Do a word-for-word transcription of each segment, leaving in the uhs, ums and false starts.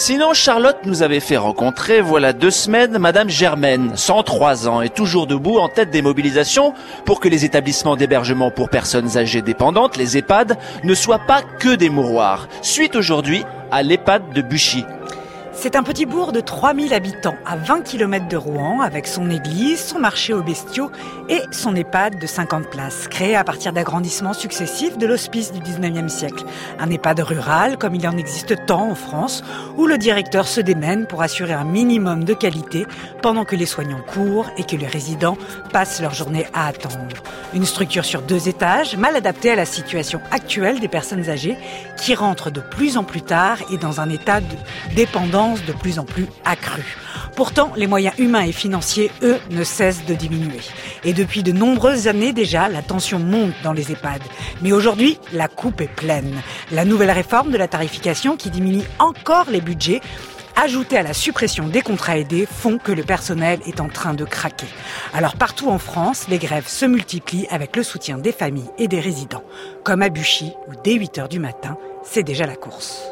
Sinon, Charlotte nous avait fait rencontrer, voilà deux semaines, Madame Germaine, cent trois ans, et toujours debout en tête des mobilisations pour que les établissements d'hébergement pour personnes âgées dépendantes, les EHPAD, ne soient pas que des mouroirs. Suite aujourd'hui à l'EHPAD de Buchy. C'est un petit bourg de trois mille habitants, à vingt kilomètres de Rouen, avec son église, son marché aux bestiaux et son EHPAD de cinquante places, créé à partir d'agrandissements successifs de l'hospice du dix-neuvième siècle. Un EHPAD rural, comme il en existe tant en France, où le directeur se démène pour assurer un minimum de qualité pendant que les soignants courent et que les résidents passent leur journée à attendre. Une structure sur deux étages, mal adaptée à la situation actuelle des personnes âgées qui rentrent de plus en plus tard et dans un état de dépendance de plus en plus accrue. Pourtant, les moyens humains et financiers, eux, ne cessent de diminuer. Et depuis de nombreuses années déjà, la tension monte dans les EHPAD. Mais aujourd'hui, la coupe est pleine. La nouvelle réforme de la tarification qui diminue encore les budgets, ajoutée à la suppression des contrats aidés, font que le personnel est en train de craquer. Alors partout en France, les grèves se multiplient avec le soutien des familles et des résidents. Comme à Buchy, où dès huit heures du matin, c'est déjà la course.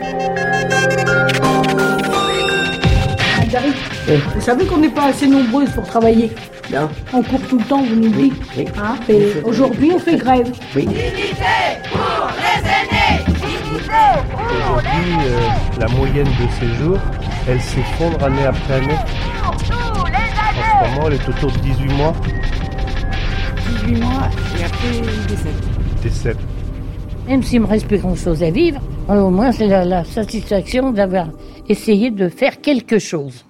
Oui. Vous savez qu'on n'est pas assez nombreuses pour travailler. Non. On court tout le temps, vous nous dites. Oui. Hein, et aujourd'hui, on fait grève. Oui. Dignité pour les aînés. Dignité pour les Aujourd'hui, euh, la moyenne de séjour, elle s'effondre année après année. Pour tous les En aînés. ce moment, elle est autour de dix-huit mois. dix-huit mois et après il décède. Décède. Même s'il ne me reste plus grand-chose à vivre, au moins c'est la, la satisfaction d'avoir essayé de faire quelque chose.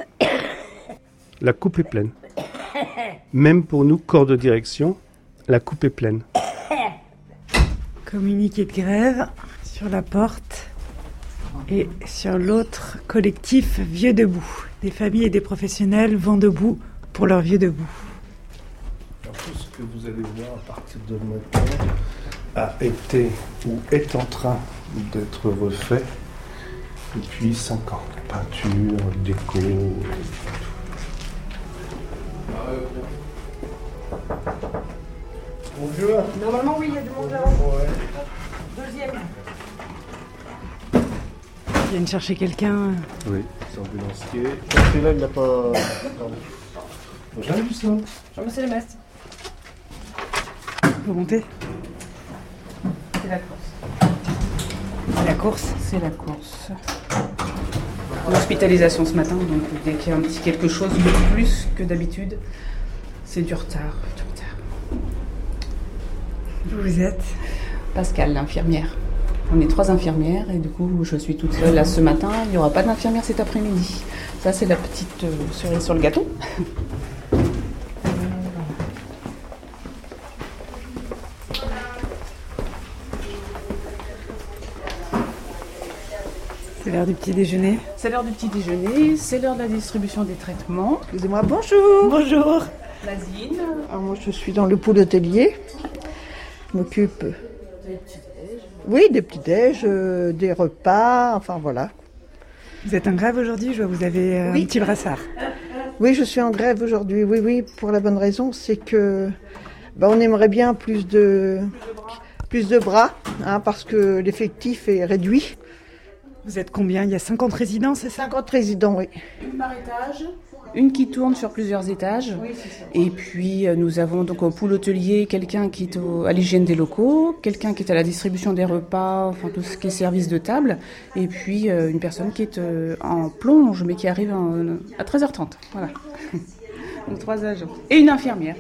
La coupe est pleine. Même pour nous, corps de direction, la coupe est pleine. Communiqué de grève sur la porte et sur l'autre collectif Vieux Debout. Des familles et des professionnels vont debout pour leurs vieux debout. Alors, tout ce que vous allez voir à partir de maintenant a été ou est en train d'être refait depuis cinq ans. Peinture, déco, bonjour. Normalement, oui, il y a du monde là-haut. Ouais. Deuxième. Ils viennent chercher quelqu'un. Oui, c'est ambulancier. Celui-là, il n'a pas... J'ai jamais vu ça. Jean-Monsieur Lemestre. Vous montez. C'est la course. C'est la course. C'est la course. L'hospitalisation ce matin, donc dès qu'il y a un petit quelque chose de plus que d'habitude, c'est du retard, du retard. Vous êtes Pascal, l'infirmière. On est trois infirmières et du coup je suis toute seule là ce matin. Il n'y aura pas d'infirmière cet après-midi. Ça c'est la petite euh, cerise sur le gâteau. C'est l'heure du petit déjeuner. C'est l'heure du petit déjeuner, c'est l'heure de la distribution des traitements. Excusez-moi, bonjour. Bonjour. Lazine. Alors moi, je suis dans le pôle hôtelier. Je m'occupe... Oui, des petits-déj, euh, des repas, enfin voilà. Vous êtes en grève aujourd'hui, je vois vous avez euh, Oui. un petit brassard. Oui, je suis en grève aujourd'hui, oui, oui, pour la bonne raison, c'est que bah, on aimerait bien plus de, plus de bras, hein, parce que l'effectif est réduit. Vous êtes combien? Il y a cinquante résidents, c'est ça? cinquante résidents, oui. Une par étage, une qui tourne sur plusieurs étages. Oui, c'est ça. Et puis euh, nous avons donc au pool hôtelier quelqu'un qui est au- à l'hygiène des locaux, quelqu'un qui est à la distribution des repas, enfin tout ce qui est service de table, et puis euh, une personne qui est euh, en plonge mais qui arrive en- à treize heures trente. Voilà. Donc trois agents. Et une infirmière.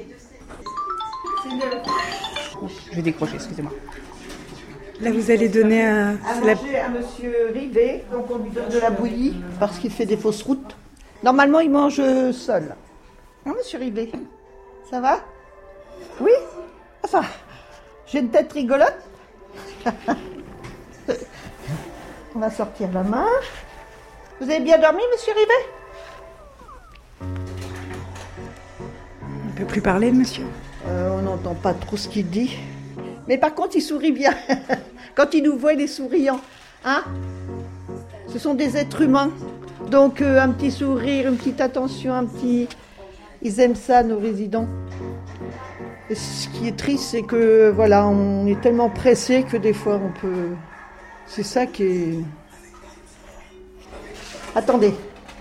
Je vais décrocher, excusez-moi. Là, vous allez donner un... À c'est la- manger à monsieur Rivet, donc on lui donne de la bouillie, parce qu'il fait des fausses routes. Normalement, il mange seul. Hein, monsieur Rivet? Ça va? Oui? Enfin, j'ai une tête rigolote. On va sortir la main. Vous avez bien dormi, monsieur Rivet? On ne peut plus parler, le monsieur. Euh, on n'entend pas trop ce qu'il dit. Mais par contre, il sourit bien. Quand il nous voit, il est souriant. Hein? Ce sont des êtres humains. Donc, euh, un petit sourire, une petite attention, un petit... Ils aiment ça, nos résidents. Et ce qui est triste, c'est que, voilà, on est tellement pressé que des fois, on peut... C'est ça qui est... Attendez.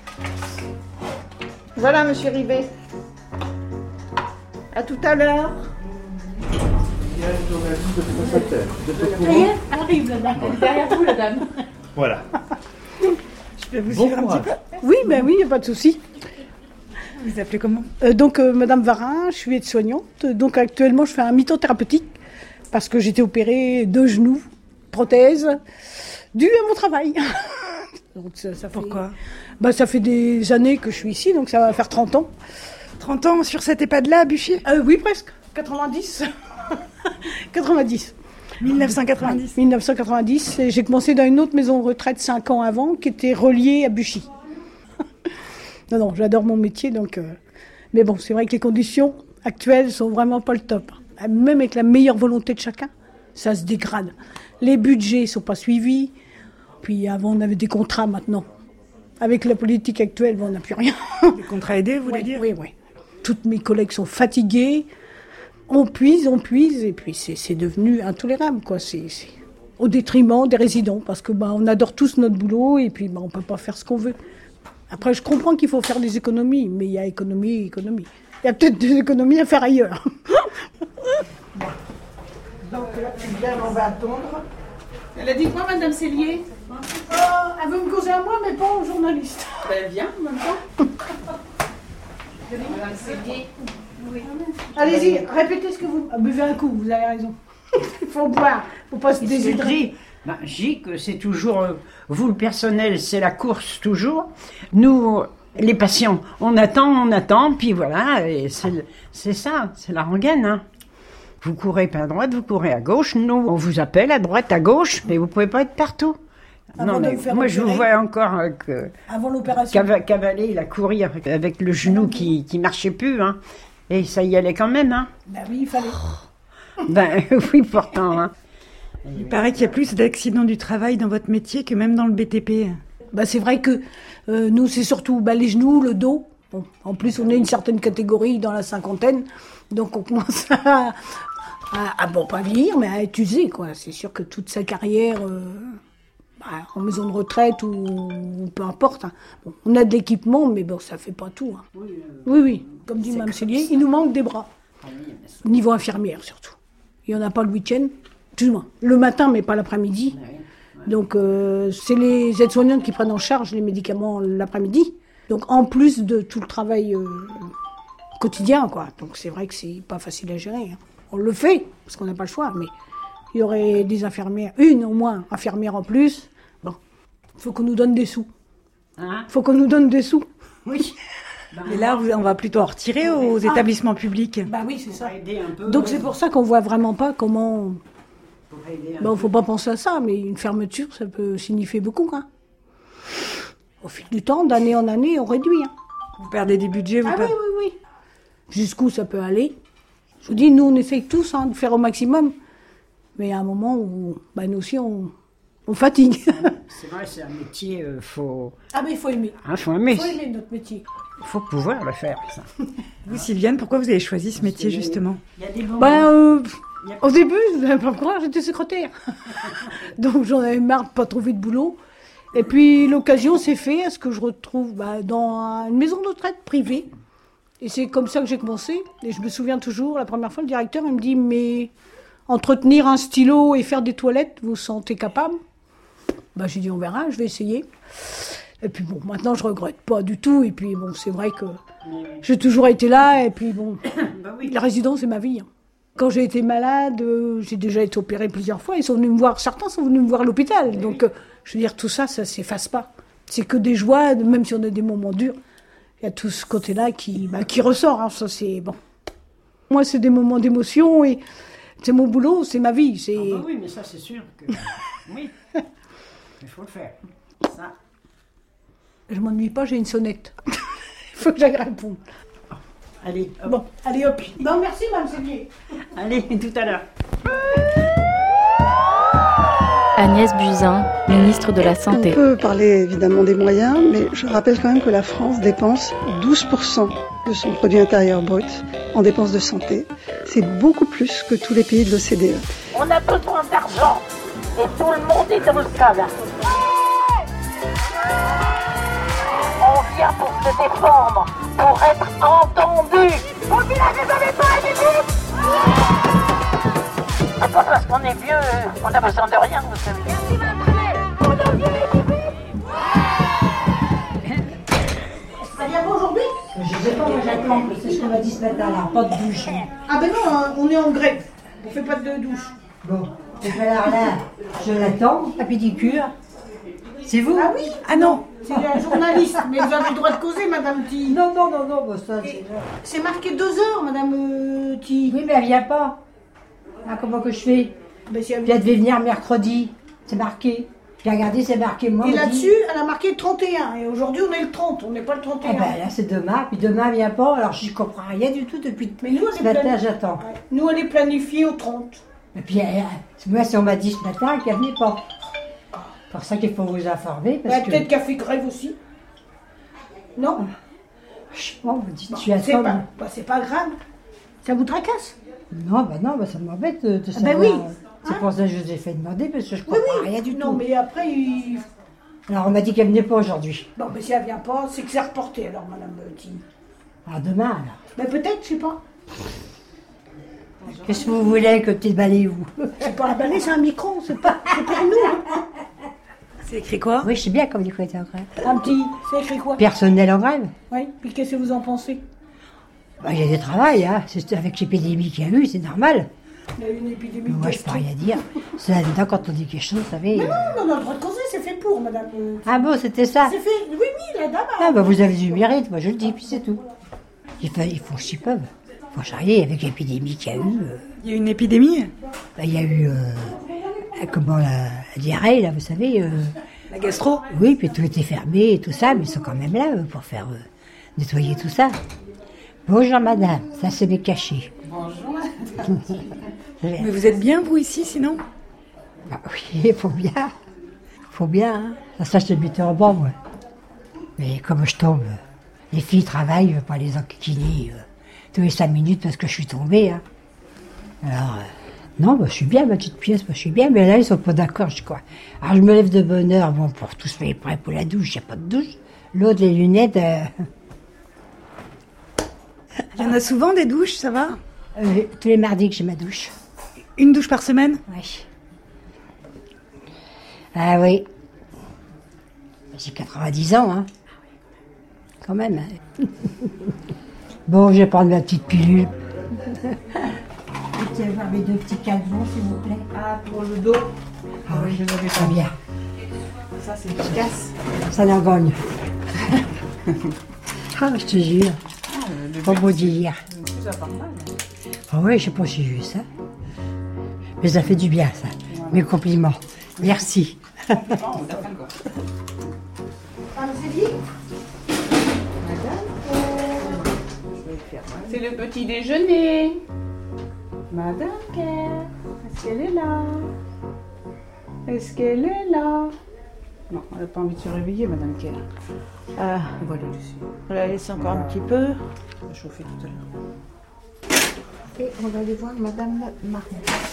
Voilà, monsieur Rivet. À tout à l'heure. Il y a une journaliste de France Inter. Vous êtes au Ça y courant? est, elle arrive, la dame. Elle est derrière vous, la dame. Voilà. Je peux vous Bon suivre un petit courage. peu? Oui, ben oui, il n'y a pas de souci. Vous vous appelez comment? Euh, donc, euh, Madame Varin, je suis aide-soignante. Donc, actuellement, je fais un mytothérapeutique parce que j'étais opérée de genoux, prothèse, dû à mon travail. Donc, ça, ça fait- Pourquoi? bah, ça fait des années que je suis ici, donc ça va faire trente ans. trente ans sur cette EHPAD-là à Buchy? Euh, oui, presque. quatre-vingt-dix. quatre-vingt-dix. dix-neuf cent quatre-vingt-dix. dix-neuf cent quatre-vingt-dix. Et j'ai commencé dans une autre maison de retraite cinq ans avant, qui était reliée à Buchy. non, non, j'adore mon métier, donc... euh, Mais bon, c'est vrai que les conditions actuelles sont vraiment pas le top. Même avec la meilleure volonté de chacun, ça se dégrade. Les budgets sont pas suivis. Puis avant, on avait des contrats, maintenant. Avec la politique actuelle, bon, on n'a plus rien. Les contrats aidés, vous voulez Oui, dire? oui, oui. Toutes mes collègues sont fatiguées. On puise, on puise, et puis c'est, c'est devenu intolérable, quoi. C'est, c'est au détriment des résidents, parce que bah, on adore tous notre boulot, et puis bah, on peut pas faire ce qu'on veut. Après, je comprends qu'il faut faire des économies, mais il y a économie et économie. Il y a peut-être des économies à faire ailleurs. Donc là, bien, on va attendre. Elle a dit quoi, Madame Cellier? Oh, elle veut me causer à moi, mais pas aux journalistes. Ben, viens, en même temps. Allez-y, répétez ce que vous... Ah, buvez un coup, vous avez raison. Il faut boire, il ne faut pas se Je déshydrater. dis, ben, je dis que c'est toujours, euh, vous le personnel, c'est la course toujours. Nous, les patients, on attend, on attend, puis voilà, et c'est, le- c'est ça, c'est la rengaine. Hein. Vous courez pas à droite, vous courez à gauche. Nous, on vous appelle à droite, à gauche, mais vous pouvez pas être partout. Avant non, de mais vous faire moi, je vous opérer. vois encore euh, que Avant l'opération. cava- cavaler, il a couru avec, avec le genou qui, qui marchait plus, hein. Et ça y allait quand même, hein. Ben oui, il fallait. Ben oui, pourtant, hein. Il paraît qu'il y a plus d'accidents du travail dans votre métier que même dans le B T P. Ben, c'est vrai que euh, nous, c'est surtout ben, les genoux, le dos. Bon, en plus, on est une certaine catégorie dans la cinquantaine, donc on commence à, à, à, bon, pas vieillir, mais à être usé, quoi. C'est sûr que toute sa carrière, euh, bah, en maison de retraite ou, ou peu importe, hein. Bon, on a de l'équipement, mais bon, ça fait pas tout. Hein. Oui, oui, comme dit Mme Cellier, il nous manque des bras. Au niveau infirmière, surtout. Il n'y en a pas le week-end, excuse-moi, le matin, mais pas l'après-midi. Donc, euh, c'est les aides-soignantes qui prennent en charge les médicaments l'après-midi. Donc, en plus de tout le travail euh, quotidien, quoi. Donc, c'est vrai que c'est pas facile à gérer. Hein. On le fait, parce qu'on n'a pas le choix, mais il y aurait des infirmières, une au moins infirmière en plus. Bon, il faut qu'on nous donne des sous. Hein? Il faut qu'on nous donne des sous. Oui. Et là, vous- on va plutôt en retirer aux établissements publics. Bah oui, c'est ça. Aider un peu. Donc, c'est pour ça qu'on voit vraiment pas comment... Pour aider un Bon, faut pas penser à ça, mais une fermeture, ça peut signifier beaucoup, hein. Au fil du temps, d'année en année, on réduit, hein. Vous perdez des budgets, vous Ah oui, per- oui, oui. Jusqu'où ça peut aller? Je vous dis, nous, on essaye tous hein, de faire au maximum. Mais il y a un moment où, bah, nous aussi, on, on fatigue. C'est vrai, c'est un métier, euh, faut, Ah, mais il faut aimer. hein, faut aimer, Il faut aimer notre métier. faut pouvoir le faire. Ça. Vous, Sylviane, pourquoi vous avez choisi ce métier, justement? Il y a des bons. Ben, euh, au début, vous n'allez pas me croire, j'étais secrétaire. Donc, j'en avais marre de pas trouver de boulot. Et puis, l'occasion s'est faite à ce que je retrouve bah, dans une maison de retraite privée. Et c'est comme ça que j'ai commencé. Et je me souviens toujours, la première fois, le directeur, il me dit, mais entretenir un stylo et faire des toilettes, vous vous sentez capable? Bah, j'ai dit, on verra, je vais essayer. Et puis bon, maintenant, je regrette pas du tout. Et puis bon, c'est vrai que j'ai toujours été là. Et puis bon, Bah oui. la résidence, c'est ma vie. hein. Quand j'ai été malade, euh, j'ai déjà été opérée plusieurs fois. Ils sont venus me voir, certains sont venus me voir à l'hôpital. Donc, euh, je veux dire, tout ça, ça s'efface pas. C'est que des joies, même si on a des moments durs. Il y a tout ce côté-là qui, bah, qui ressort. hein. Ça, c'est bon. Moi, c'est des moments d'émotion et c'est mon boulot, c'est ma vie. C'est... Ah bah oui, mais ça, c'est sûr que. Oui. Il faut le faire. Ça. Je m'ennuie pas, j'ai une sonnette. Il faut que j'aille répondre. Allez, hop. Bon, allez hop. Bon, merci, Mme Séguier. Allez, tout à l'heure. Agnès Buzyn, ministre de la Santé. On peut parler évidemment des moyens, mais je rappelle quand même que la France dépense douze pour cent de son produit intérieur brut en dépenses de santé. C'est beaucoup plus que tous les pays de l'O C D E. On a besoin d'argent et tout le monde est dans le cas là. se défendre pour être entendu. Au village, vous n'avez pas à limite. C'est pas parce qu'on est vieux qu'on a besoin de rien, vous savez. Merci, ma on a vieux les bébés. Ça vient pas aujourd'hui? Je sais pas, moi j'attends, c'est ce qu'on m'a dit ce matin là, pas de douche. Ah ben non, on est en grève. On fait pas de douche. Bon, et puis alors là, je l'attends, la pédicure. C'est vous? Ah oui? Ah non. C'est un journaliste, mais vous avez le droit de causer, madame Ti. Non, non, non, non, bah ça c'est... C'est marqué deux heures, madame euh, Ti. Oui, mais elle vient pas. Ah, comment que je fais? Ben, si elle... Puis elle devait venir mercredi, c'est marqué. Puis regardez, c'est marqué moi. Et là-dessus, elle a marqué trente et un. Et aujourd'hui, on est le trente, on n'est pas le trente et un. Eh ben là, c'est demain, puis demain elle vient pas, alors je comprends rien du tout depuis mais nous, ce matin, plani... j'attends. Ouais. Nous, elle est planifiée au trente. Et puis, elle, moi, si on m'a dit ce matin qu'elle venait pas. C'est pour ça qu'il faut vous informer. Parce bah, que... Peut-être qu'elle fait grève aussi. Non? Je sais pas, on me dit, bon, tu attends. Pas, bah, c'est pas grave. Ça vous tracasse? Non, bah non, bah, ça m'embête de, de ah savoir. Ben oui. C'est hein? pour ça que je vous ai fait demander, parce que je comprends oui, oui. rien du non, tout. Non, mais après, il... Alors, on m'a dit qu'elle venait pas aujourd'hui. Bon, mais si elle vient pas, c'est que c'est reporté, alors, madame Ti. Ah, demain, alors. Mais peut-être, je sais pas. Qu'est-ce que vous voulez que tu balayes, vous? C'est pas un balai, c'est un micro, c'est pas... c'est pour nous. C'est écrit quoi? Oui, je sais bien comme il faut être en grève. Un petit, c'est écrit quoi? Personnel en grève? Oui, puis qu'est-ce que vous en pensez? Bah, il y a des travails, hein. C'est avec l'épidémie qu'il y a eu, c'est normal. Il y a eu une épidémie. Moi, je peux rien dire. C'est là-dedans, quand on dit quelque chose, vous savez. Mais non, on a le droit de causer, c'est fait pour, madame. Ah bon, c'était ça? C'est fait, oui, oui, la dame. Ah, bah, vous avez du mérite, moi, je le dis, puis c'est tout. Ils font, ils font ce qu'ils peuvent. Faut charrier avec l'épidémie qu'il y a eu. Euh... Il y a eu une épidémie? Bah, il y a eu, euh, comment, la, la diarrhée, là, vous savez. Euh... La gastro? Oui, puis tout était fermé et tout ça, mais ils sont quand même là euh, pour faire euh, nettoyer tout ça. Bonjour, madame, ça c'est mes cachets. Bonjour. Mais vous êtes bien, vous, ici, sinon? Bah oui, il faut bien. Il faut bien, hein. Ça, ça, je t'habitais en bas, moi. Mais comme je tombe, les filles travaillent, je ne veux pas les enquiquiner euh, tous les cinq minutes parce que je suis tombée, hein. Alors, euh, non, bah, je suis bien, ma petite pièce, bah, je suis bien, mais là, ils sont pas d'accord, je crois. Alors, je me lève de bonne heure, bon, pour tous faire prêts pour la douche, il n'y a pas de douche. L'autre, les lunettes... Euh... Il y en a souvent des douches, ça va? euh, Tous les mardis que j'ai ma douche. Une douche par semaine? Oui. Ah oui. J'ai quatre-vingt-dix ans, hein. Quand même. Hein. Bon, je vais prendre ma petite pilule. Vous pouvez voir mes deux petits calmants, s'il vous plaît. Ah, pour le dos. Ah oui, je l'avais pas bien. Ça, c'est efficace. Ça n'en gagne. Ah, je te jure. Pas beau dire. Ah oui, je sais pas si j'ai vu ça. Mais ça fait du bien, ça. Mes compliments. Merci. C'est le petit déjeuner. Madame Kerr, est-ce qu'elle est là? Est-ce qu'elle est là? Non, elle n'a pas envie de se réveiller, Madame Kerr. Ah, On va la laisser. on la laisse encore un petit peu. On va chauffer tout à l'heure. Et on va aller voir Madame Marmot.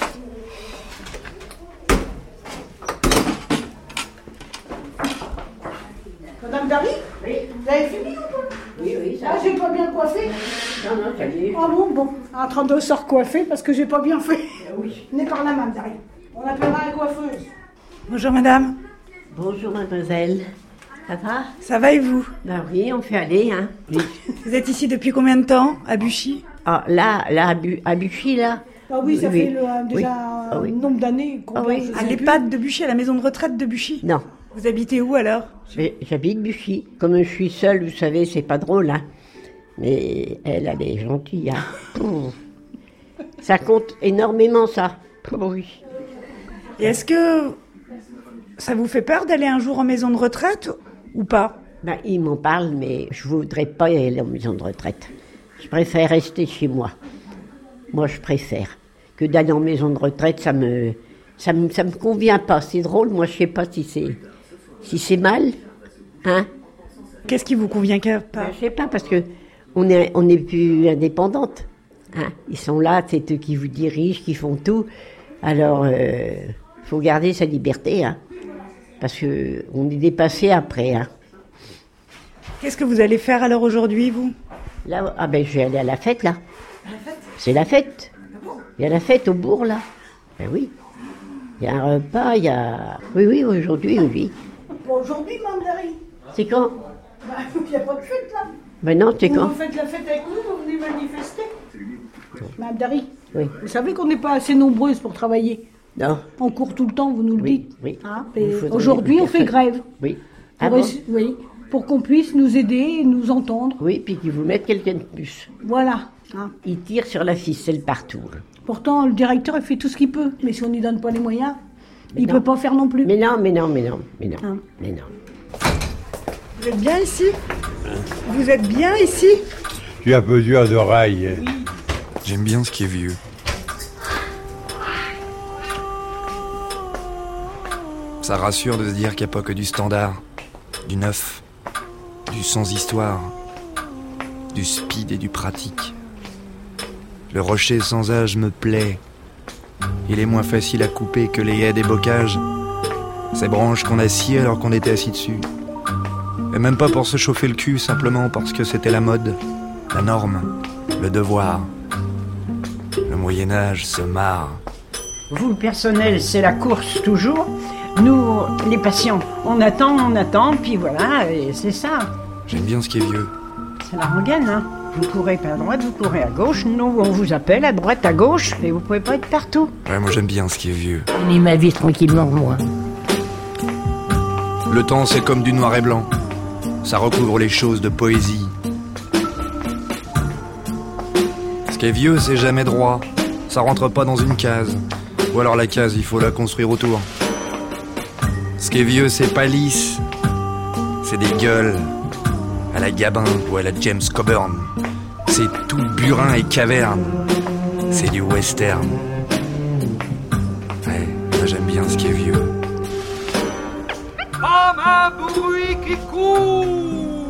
Madame Dari? Oui. Vous avez fini ou pas? Oui, oui, ça Ah, j'ai pas bien coiffé? Non, non, ça y est. Ah bon, bon. En train de se recoiffer parce que j'ai pas bien fait. Oui. Venez par là, Madame Dari. On appellera la coiffeuse. Bonjour, madame. Bonjour, mademoiselle. Ça va? Ça va et vous? Ben oui, on fait aller, hein. Oui. Vous êtes ici depuis combien de temps, à Buchy? Ah, là, là, à, Bu- à Buchy, là. Ah oui, ça Oui. fait le, euh, déjà Oui. un Ah oui. nombre d'années qu'on Ah oui. je À sais l'EHPAD de Buchy, à la maison de retraite de Buchy? Non. Vous habitez où alors? Mais j'habite Buchy. Comme je suis seule, vous savez, c'est pas drôle, hein. Mais elle, elle est gentille, hein. Pouh. Ça compte énormément, ça. Pouh, oui. Et est-ce que ça vous fait peur d'aller un jour en maison de retraite ou pas? Ben, ils m'en parlent, mais je voudrais pas y aller en maison de retraite. Je préfère rester chez moi. Moi, je préfère. Que d'aller en maison de retraite, ça me, ça me, ça me convient pas. C'est drôle, moi, je sais pas si c'est, si c'est mal, hein. Qu'est-ce qui vous convient pas? Ben, je sais pas, parce que on est, on est plus indépendante, hein. Ils sont là, c'est eux qui vous dirigent, qui font tout. Alors, euh, faut garder sa liberté, hein. Parce que on est dépassé après, hein. Qu'est-ce que vous allez faire alors aujourd'hui, vous? Là, ah ben, je vais aller à la fête, là. À la fête? C'est la fête. Il y a la fête au bourg, là. Ben oui. Il y a un repas, il y a... Oui, oui, aujourd'hui, oui. Bon, aujourd'hui, Mme Dari. C'est quand? Bah, il n'y a pas de fête, là. Ben non, c'est quand? Vous faites la fête avec nous, vous venez manifester. Mme Dari, oui. Vous savez qu'on n'est pas assez nombreuses pour travailler. Non. On court tout le temps, vous nous le oui, dites. Oui. Hein, aujourd'hui, on fait grève. Oui. Ah pour, bon oui. Pour qu'on puisse nous aider et nous entendre. Oui, puis qu'ils vous mettent quelqu'un de plus. Voilà. Hein. Ils tirent sur la ficelle partout. Pourtant, le directeur, il fait tout ce qu'il peut. Mais si on n'y donne pas les moyens, mais il ne peut pas faire non plus. Mais non, mais non, mais non, mais non, hein. mais non. Vous êtes bien ici? Vous êtes bien ici? Tu as besoin d'oreilles. Oui. J'aime bien ce qui est vieux. Ça rassure de se dire qu'il n'y a pas que du standard, du neuf, du sans-histoire, du speed et du pratique. Le rocher sans âge me plaît. Il est moins facile à couper que les haies des bocages. Ces branches qu'on a sciées alors qu'on était assis dessus. Et même pas pour se chauffer le cul, simplement parce que c'était la mode, la norme, le devoir. Le Moyen-Âge se marre. Vous, le personnel, c'est la course toujours. Nous, les patients, on attend, on attend, puis voilà, et c'est ça. J'aime bien ce qui est vieux. C'est la rengaine, hein. Vous courez pas à droite, vous courez à gauche. Nous, on vous appelle à droite, à gauche, et vous pouvez pas être partout. Ouais, moi j'aime bien ce qui est vieux. Je vis ma vie tranquillement, moi. Le temps, c'est comme du noir et blanc. Ça recouvre les choses de poésie. Ce qui est vieux, c'est jamais droit. Ça rentre pas dans une case. Ou alors la case, il faut la construire autour. Ce qui est vieux, c'est pas lisse. C'est des gueules. À la Gabin ou à la James Coburn. C'est tout burin et caverne. C'est du western. Ouais, moi j'aime bien ce qui est vieux. Comme un bruit qui court.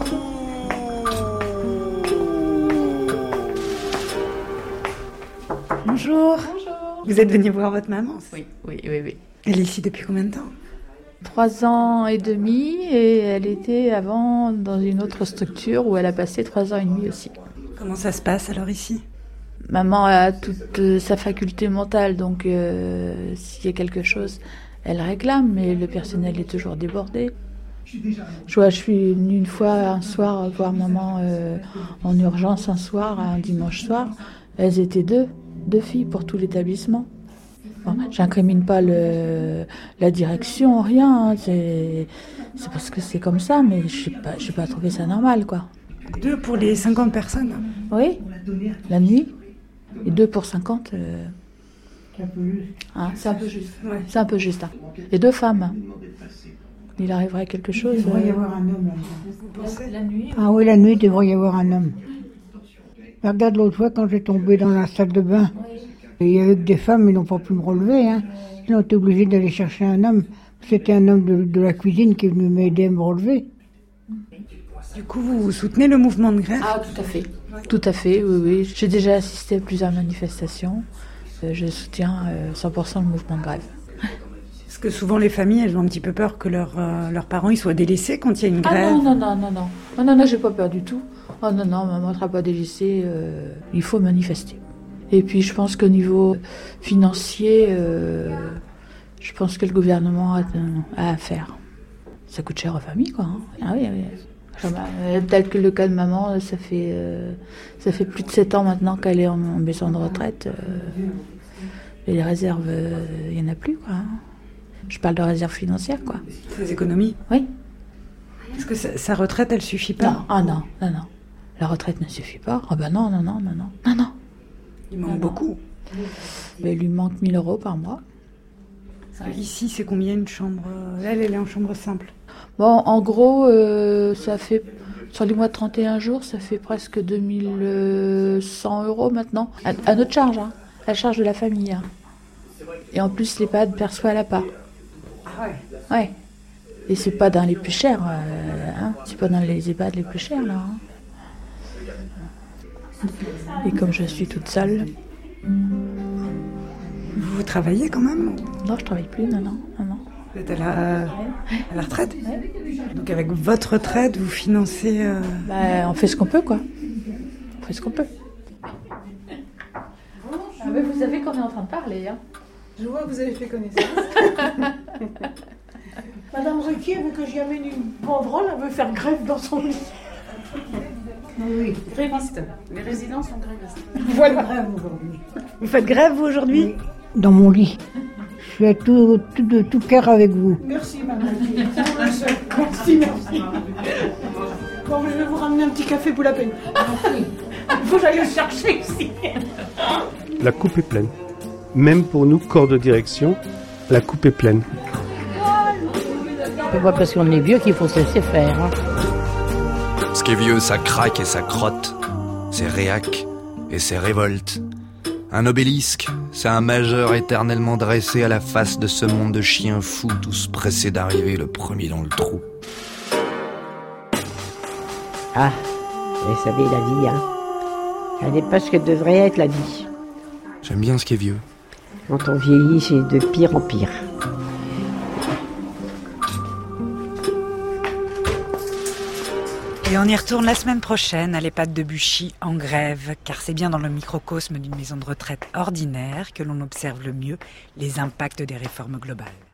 Bonjour. Bonjour. Vous êtes venu voir votre maman? Oui, oui, oui, oui. Elle est ici depuis combien de temps? Trois ans et demi, et elle était avant dans une autre structure où elle a passé trois ans et demi aussi. Comment ça se passe alors ici? Maman a toute sa faculté mentale, donc euh, s'il y a quelque chose, elle réclame, mais le personnel est toujours débordé. Je, vois, je suis venue une fois, un soir, voir maman euh, en urgence un soir, un dimanche soir. Elles étaient deux, deux filles pour tout l'établissement. Bon, j'incrimine pas le, la direction, rien. Hein, c'est, c'est parce que c'est comme ça, mais je n'ai pas, j'ai pas trouvé ça normal, quoi. Deux pour les cinquante personnes? Oui, la nuit. Et deux pour cinquante. Euh... Hein, c'est un peu juste. Ouais. C'est un peu juste. Hein. Et deux femmes. Il arriverait quelque chose. Il devrait y euh... avoir un homme. La nuit. Ah oui, la nuit, il devrait y avoir un homme. Regarde l'autre fois quand j'ai tombé dans la salle de bain. Il y avait que des femmes, ils n'ont pas pu me relever. Hein. Ils ont été obligés d'aller chercher un homme. C'était un homme de, de la cuisine qui est venu m'aider à me relever. Du coup, vous, vous soutenez le mouvement de grève? Ah, tout à fait. Tout à fait, oui, oui. J'ai déjà assisté à plusieurs manifestations. Euh, je soutiens euh, cent pour cent le mouvement de grève. Parce que souvent, les familles, elles ont un petit peu peur que leur, euh, leurs parents ils soient délaissés quand il y a une grève. Ah non, non, non, non, non. Non, non, non, j'ai pas peur du tout. Oh non, non, maman ne sera pas délaissée. Euh, il faut manifester. Et puis, je pense qu'au niveau financier, euh, je pense que le gouvernement a, a à faire. Ça coûte cher aux familles, quoi. Hein. Ah oui, oui. Tel que le cas de maman, ça fait, euh, ça fait plus de sept ans maintenant qu'elle est en, en maison de retraite. Euh, et les réserves, il euh, n'y en a plus, quoi. Je parle de réserves financières, quoi. Des économies? Oui. Est-ce que sa, sa retraite, elle suffit pas? Non, ah non, non, non. La retraite ne suffit pas. Ah ben non, non, non, non, non, non, non. Il manque non, beaucoup. Mais il lui manque mille euros par mois. Ici, c'est combien une chambre? Là, elle est en chambre simple. Bon, en gros, euh, ça fait, sur les mois de trente et un jours, ça fait presque deux mille cent euros maintenant. À, à notre charge, hein, à la charge de la famille. Hein. Et en plus, l'EHPAD perçoit à la part. Ah ouais? Ouais. Et c'est pas dans les plus chers, euh, hein. C'est pas dans les EHPAD les plus chers, là. Hein. Et comme je suis toute seule... Vous travaillez quand même? Non, je travaille plus, non, non, non, non. Vous êtes à la, à la retraite? Donc avec votre retraite, vous financez... Euh... Bah, on fait ce qu'on peut, quoi. On fait ce qu'on peut. Ah, mais vous savez qu'on est en train de parler, hein. Je vois que vous avez fait connaissance. Madame Ruquier veut que j'y amène une banderole, elle veut faire grève dans son lit. Oui, gréviste. Les résidents sont grévistes. Voilà. Grève aujourd'hui. Vous faites grève, vous, aujourd'hui? Oui, dans mon lit. Je suis tout, tout, de tout cœur avec vous. Merci, madame Ruquier. Merci, merci. Bon, je vais vous ramener un petit café pour la peine. Il faut que j'aille le chercher ici. La coupe est pleine. Même pour nous, corps de direction, la coupe est pleine. C'est pas parce qu'on est vieux qu'il faut se laisser faire. Hein. Ce qui est vieux, ça craque et ça crotte. C'est réac et c'est révolte. Un obélisque, c'est un majeur éternellement dressé à la face de ce monde de chiens fous, tous pressés d'arriver le premier dans le trou. Ah, vous savez, la vie, hein. Elle n'est pas ce que devrait être, la vie. J'aime bien ce qui est vieux. Quand on vieillit, c'est de pire en pire. Et on y retourne la semaine prochaine à l'EHPAD de Buchy en grève, car c'est bien dans le microcosme d'une maison de retraite ordinaire que l'on observe le mieux les impacts des réformes globales.